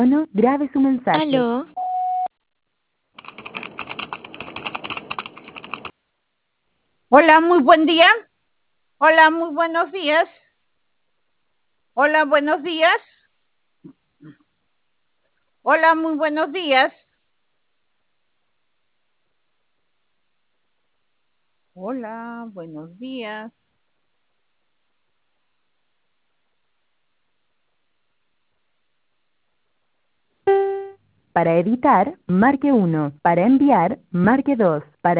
Tono, grabe su mensaje. Aló, Hola, muy buen día. Hola, muy buenos días. Hola, buenos días. Hola, muy buenos días. Hola, buenos días. Para editar, marque 1. Para enviar, marque 2. Para